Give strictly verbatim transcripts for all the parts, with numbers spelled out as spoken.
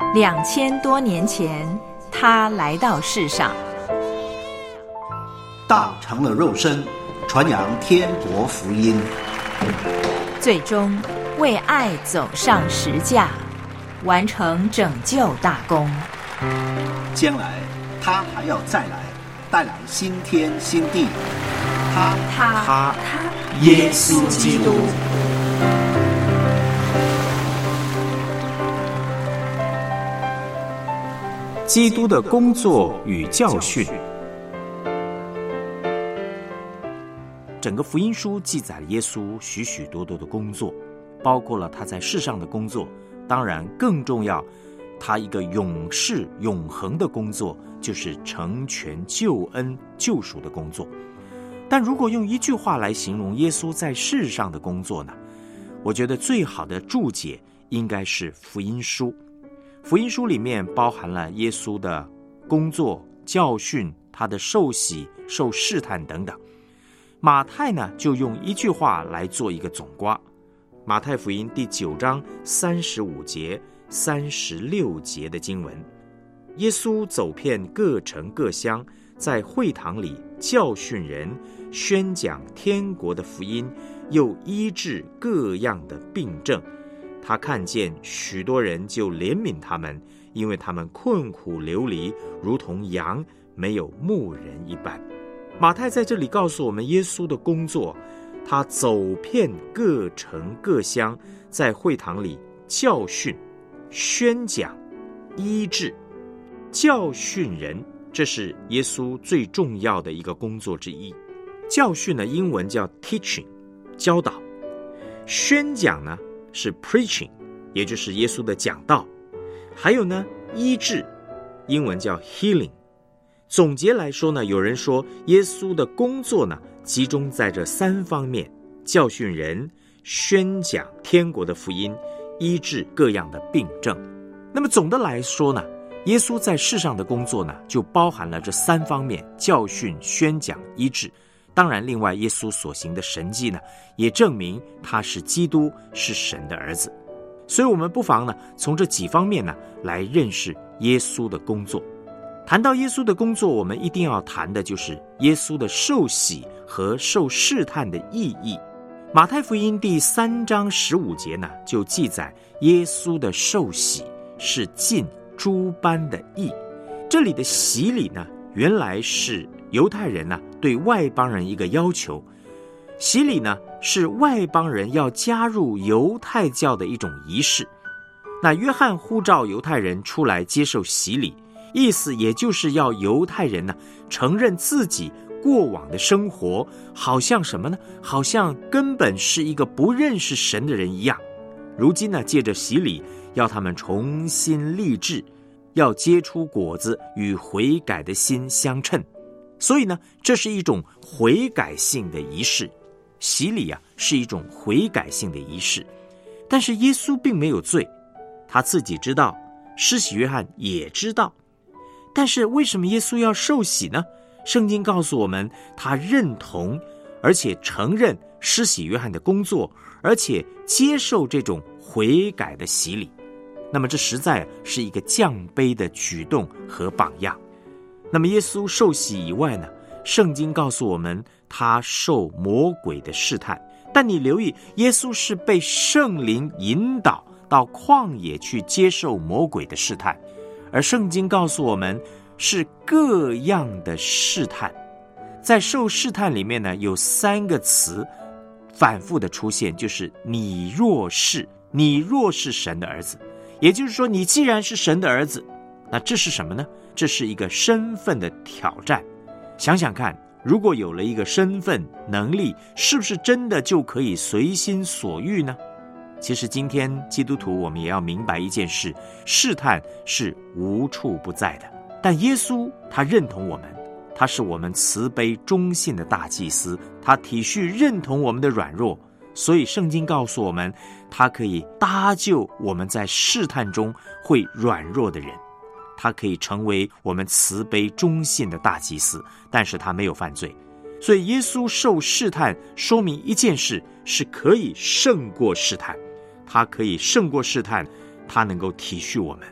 两千多年前，他来到世上， 道成了肉身，传扬天国福音， 最终为爱走上十架，完成拯救大功。 将来他还要再来，带来新天新地。他他他他耶稣基督。 基督的工作与教训。整个福音书记载了耶稣许许多多的工作，包括了他在世上的工作，当然更重要，他一个永世永恒的工作，就是成全救恩救赎的工作。但如果用一句话来形容耶稣在世上的工作呢，我觉得最好的注解应该是福音书。福音书里面包含了耶稣的工作、教训，他的受洗、受试探等等。马太呢，就用一句话来做一个总括。马太福音第九章三十五节、三十六节的经文，耶稣走遍各城各乡，在会堂里教训人，宣讲天国的福音，又医治各样的病症。他看见许多人，就怜悯他们，因为他们困苦流离，如同羊没有牧人一般。马太在这里告诉我们耶稣的工作，他走遍各城各乡，在会堂里教训、宣讲、医治。教训人，这是耶稣最重要的一个工作之一。教训呢，英文叫 teaching， 教导；宣讲呢是 preaching， 也就是耶稣的讲道。还有呢，医治，英文叫 healing。 总结来说呢，有人说耶稣的工作呢集中在这三方面：教训人、宣讲天国的福音、医治各样的病症。那么总的来说呢，耶稣在世上的工作呢就包含了这三方面：教训、宣讲、医治。当然另外耶稣所行的神迹呢也证明他是基督，是神的儿子。所以我们不妨呢从这几方面呢来认识耶稣的工作。谈到耶稣的工作，我们一定要谈的就是耶稣的受洗和受试探的意义。马太福音第三章十五节呢就记载耶稣的受洗是尽诸般的义。这里的洗礼呢，原来是犹太人呢对外邦人一个要求。洗礼呢是外邦人要加入犹太教的一种仪式。那约翰呼召犹太人出来接受洗礼，意思也就是要犹太人呢承认自己过往的生活好像什么呢？好像根本是一个不认识神的人一样。如今呢，借着洗礼要他们重新立志，要结出果子，与悔改的心相称。所以呢，这是一种悔改性的仪式。洗礼啊，是一种悔改性的仪式。但是耶稣并没有罪，他自己知道，施洗约翰也知道。但是为什么耶稣要受洗呢？圣经告诉我们，他认同而且承认施洗约翰的工作，而且接受这种悔改的洗礼。那么这实在是一个降卑的举动和榜样。那么耶稣受洗以外呢，圣经告诉我们他受魔鬼的试探。但你留意，耶稣是被圣灵引导到旷野去接受魔鬼的试探，而圣经告诉我们是各样的试探。在受试探里面呢，有三个词反复的出现，就是你若是，你若是神的儿子。也就是说，你既然是神的儿子，那这是什么呢？这是一个身份的挑战。想想看，如果有了一个身份能力，是不是真的就可以随心所欲呢？其实今天基督徒我们也要明白一件事，试探是无处不在的。但耶稣他认同我们，他是我们慈悲忠信的大祭司，他体恤认同我们的软弱，所以圣经告诉我们，他可以搭救我们在试探中会软弱的人。他可以成为我们慈悲忠信的大祭司，但是他没有犯罪。所以耶稣受试探说明一件事，是可以胜过试探。他可以胜过试探，他能够体恤我们。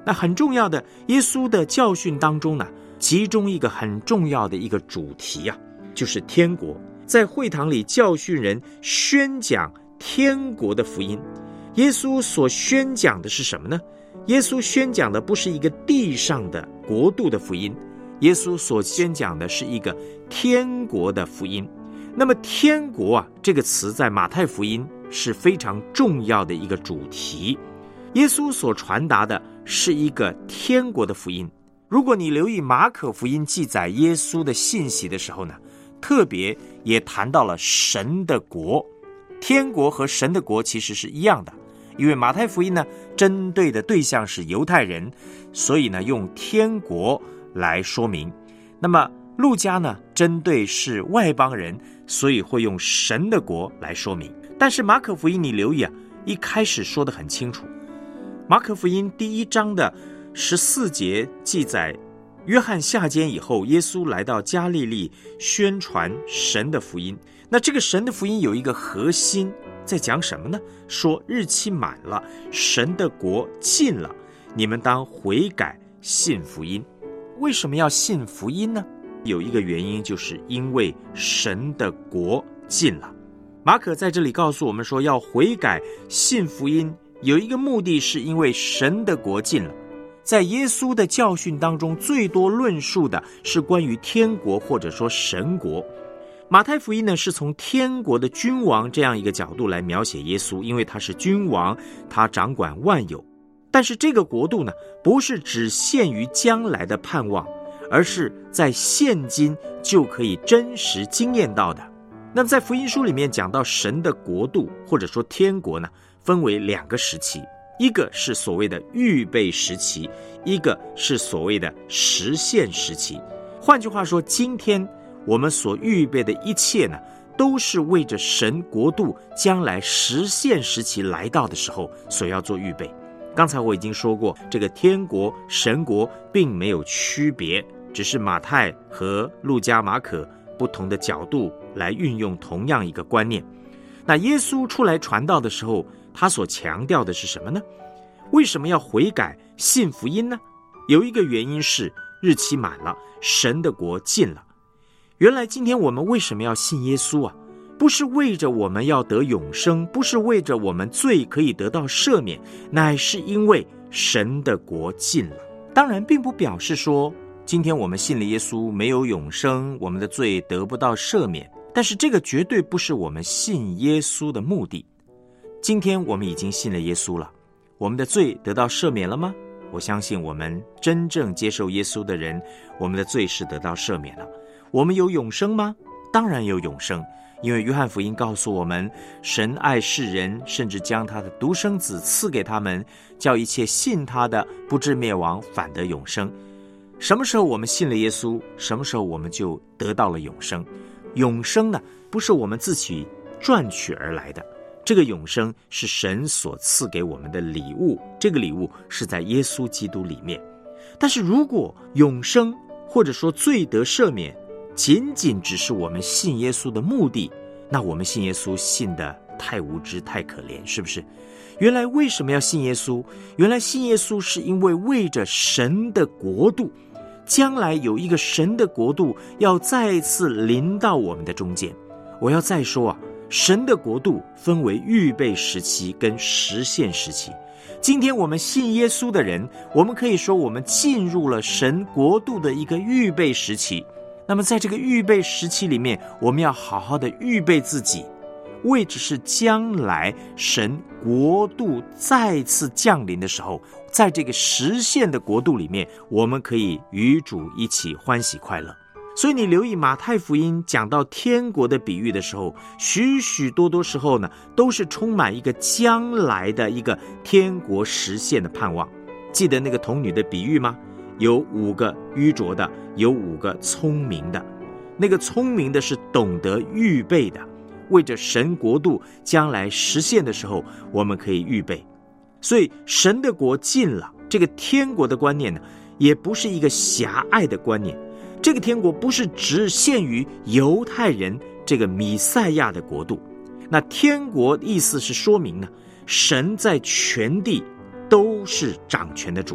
那很重要的，耶稣的教训当中呢，其中一个很重要的一个主题啊，就是天国。在会堂里教训人，宣讲天国的福音。耶稣所宣讲的是什么呢？耶稣宣讲的不是一个地上的国度的福音，耶稣所宣讲的是一个天国的福音。那么天国啊，这个词在马太福音是非常重要的一个主题。耶稣所传达的是一个天国的福音。如果你留意马可福音记载耶稣的信息的时候呢，特别也谈到了神的国。天国和神的国其实是一样的，因为马太福音呢，针对的对象是犹太人，所以呢，用天国来说明。那么路加呢，针对是外邦人，所以会用神的国来说明。但是马可福音你留意啊，一开始说得很清楚。马可福音第一章的十四节记载，约翰下监以后，耶稣来到加利利宣传神的福音。那这个神的福音有一个核心在讲什么呢？说日期满了，神的国近了，你们当悔改信福音。为什么要信福音呢？有一个原因，就是因为神的国近了。马可在这里告诉我们说，要悔改信福音，有一个目的，是因为神的国近了。在耶稣的教训当中，最多论述的是关于天国或者说神国。马太福音呢，是从天国的君王这样一个角度来描写耶稣，因为他是君王，他掌管万有。但是这个国度呢，不是只限于将来的盼望，而是在现今就可以真实经验到的。那么在福音书里面讲到神的国度或者说天国呢，分为两个时期，一个是所谓的预备时期，一个是所谓的实现时期。换句话说，今天我们所预备的一切呢，都是为着神国度将来实现时期来到的时候所要做预备。刚才我已经说过，这个天国神国并没有区别，只是马太和路加马可不同的角度来运用同样一个观念。那耶稣出来传道的时候，他所强调的是什么呢？为什么要悔改信福音呢？有一个原因是日期满了，神的国近了。原来今天我们为什么要信耶稣啊？不是为着我们要得永生，不是为着我们罪可以得到赦免，乃是因为神的国近了。当然并不表示说今天我们信了耶稣没有永生，我们的罪得不到赦免，但是这个绝对不是我们信耶稣的目的。今天我们已经信了耶稣了，我们的罪得到赦免了吗？我相信我们真正接受耶稣的人，我们的罪是得到赦免了。我们有永生吗？当然有永生，因为约翰福音告诉我们，神爱世人，甚至将他的独生子赐给他们，叫一切信他的不至灭亡，反得永生。什么时候我们信了耶稣，什么时候我们就得到了永生。永生呢，不是我们自己赚取而来的，这个永生是神所赐给我们的礼物，这个礼物是在耶稣基督里面。但是如果永生或者说罪得赦免仅仅只是我们信耶稣的目的，那我们信耶稣信得太无知太可怜，是不是？原来为什么要信耶稣？原来信耶稣是因为为着神的国度，将来有一个神的国度要再次临到我们的中间。我要再说啊，神的国度分为预备时期跟实现时期。今天我们信耶稣的人，我们可以说我们进入了神国度的一个预备时期。那么在这个预备时期里面，我们要好好的预备自己，为的是将来神国度再次降临的时候，在这个实现的国度里面，我们可以与主一起欢喜快乐。所以你留意马太福音讲到天国的比喻的时候，许许多多时候呢，都是充满一个将来的一个天国实现的盼望。记得那个童女的比喻吗？有五个愚拙的，有五个聪明的。那个聪明的是懂得预备的，为着神国度将来实现的时候，我们可以预备。所以神的国近了，这个天国的观念呢，也不是一个狭隘的观念。这个天国不是只限于犹太人这个弥赛亚的国度。那天国意思是说明呢，神在全地都是掌权的主。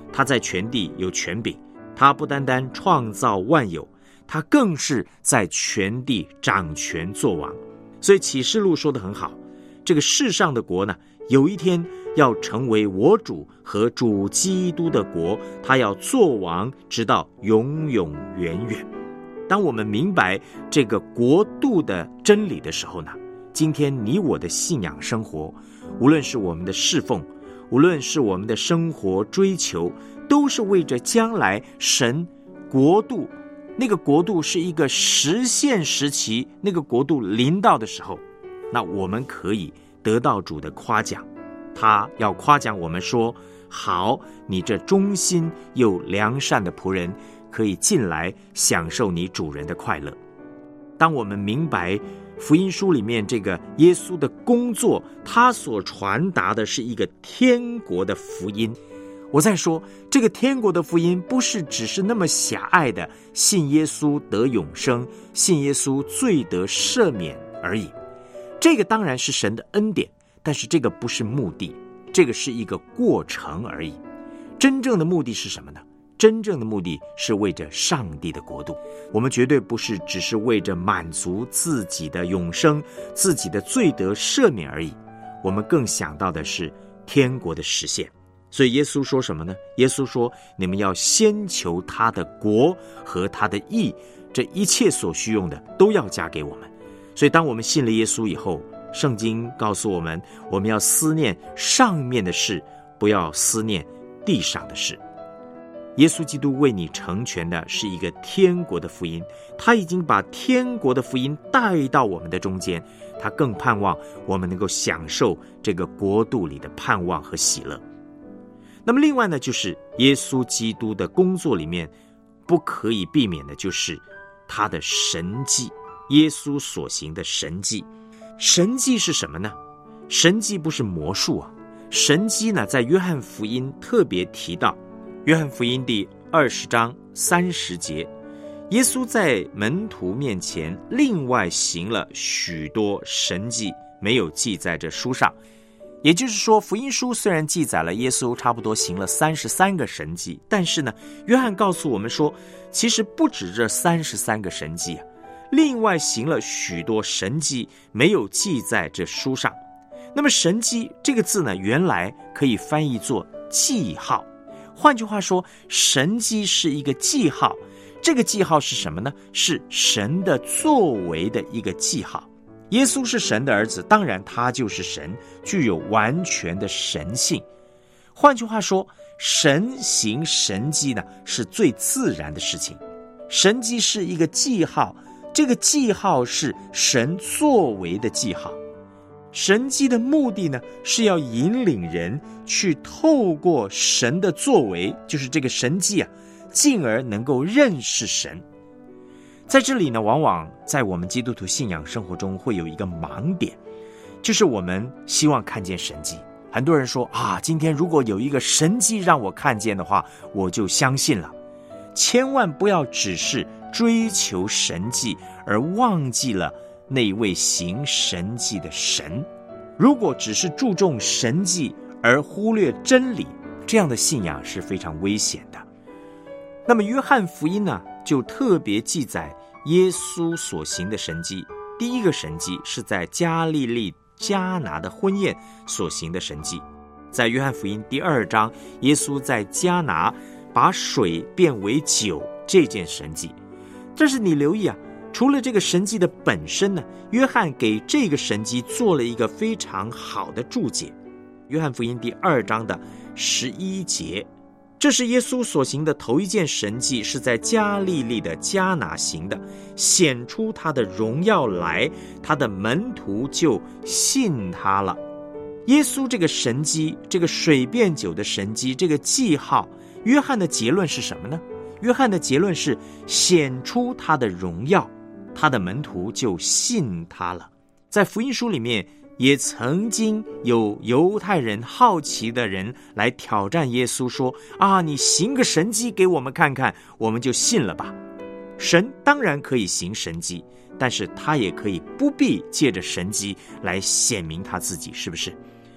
他在全地有权柄，他不单单创造万有，他更是在全地掌权作王。所以启示录说得很好，这个世上的国呢，有一天要成为我主和主基督的国，他要作王直到永永远远。当我们明白这个国度的真理的时候呢，今天你我的信仰生活，无论是我们的侍奉，无论是我们的生活追求，都是为着将来神国度，那个国度是一个实现时期，那个国度临到的时候，那我们可以得到主的夸奖。他要夸奖我们说，好，你这忠心又良善的仆人，可以进来享受你主人的快乐。当我们明白福音书里面这个耶稣的工作，他所传达的是一个天国的福音。我再说，这个天国的福音不是只是那么狭隘的信耶稣得永生，信耶稣罪得赦免而已。这个当然是神的恩典，但是这个不是目的，这个是一个过程而已。真正的目的是什么呢？真正的目的是为着上帝的国度。我们绝对不是只是为着满足自己的永生，自己的罪得赦免而已，我们更想到的是天国的实现。所以耶稣说什么呢？耶稣说，你们要先求他的国和他的义，这一切所需用的都要加给我们。所以当我们信了耶稣以后，圣经告诉我们，我们要思念上面的事，不要思念地上的事。耶稣基督为你成全的是一个天国的福音，他已经把天国的福音带到我们的中间，他更盼望我们能够享受这个国度里的盼望和喜乐。那么另外呢，就是耶稣基督的工作里面不可以避免的就是他的神迹，耶稣所行的神迹。神迹是什么呢？神迹不是魔术啊，神迹呢，在约翰福音特别提到，约翰福音第二十章三十节，耶稣在门徒面前另外行了许多神迹，没有记在这书上。也就是说，福音书虽然记载了耶稣差不多行了三十三个神迹，但是呢，约翰告诉我们说，其实不止这三十三个神迹啊，另外行了许多神迹，没有记在这书上。那么神迹这个字呢，原来可以翻译作记号。换句话说，神迹是一个记号，这个记号是什么呢？是神的作为的一个记号。耶稣是神的儿子，当然他就是神，具有完全的神性。换句话说，神行神迹呢，是最自然的事情。神迹是一个记号，这个记号是神作为的记号。神迹的目的呢，是要引领人去透过神的作为，就是这个神迹啊，进而能够认识神。在这里呢，往往在我们基督徒信仰生活中会有一个盲点，就是我们希望看见神迹。很多人说啊，今天如果有一个神迹让我看见的话，我就相信了。千万不要只是追求神迹，而忘记了那位行神迹的神。如果只是注重神迹而忽略真理，这样的信仰是非常危险的。那么约翰福音呢，就特别记载耶稣所行的神迹。第一个神迹是在加利利迦拿的婚宴所行的神迹。在约翰福音第二章，耶稣在迦拿把水变为酒这件神迹。但是你留意啊，除了这个神迹的本身呢，约翰给这个神迹做了一个非常好的注解。约翰福音第二章的十一节，这是耶稣所行的头一件神迹，是在加利利的迦拿行的，显出他的荣耀来，他的门徒就信他了。耶稣这个神迹，这个水变酒的神迹，这个记号，约翰的结论是什么呢？约翰的结论是显出他的荣耀，他的门徒就信他了。在福音书里面也曾经有犹太人好奇的人来挑战耶稣说，啊，你行个神迹给我们看看，我们就信了吧。神当然可以行神迹，但是他也可以不必借着神迹来显明他自己，是不是？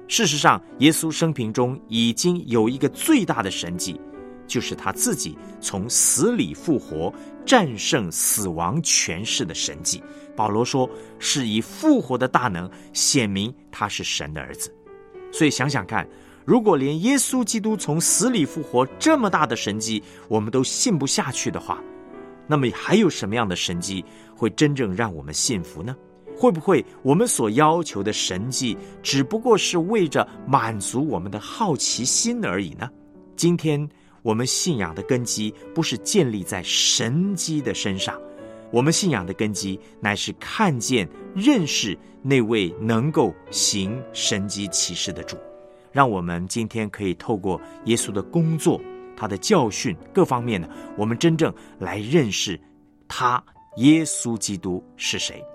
事实上，耶稣生平中已经有一个最大的神迹，就是他自己从死里复活，战胜死亡权势的神迹。保罗说，是以复活的大能显明他是神的儿子。所以想想看，如果连耶稣基督从死里复活这么大的神迹我们都信不下去的话，那么还有什么样的神迹会真正让我们信服呢？会不会我们所要求的神迹只不过是为着满足我们的好奇心而已呢？今天我们信仰的根基不是建立在神迹的身上，我们信仰的根基乃是看见认识那位能够行神迹奇事的主。让我们今天可以透过耶稣的工作，他的教训各方面呢，我们真正来认识他耶稣基督是谁。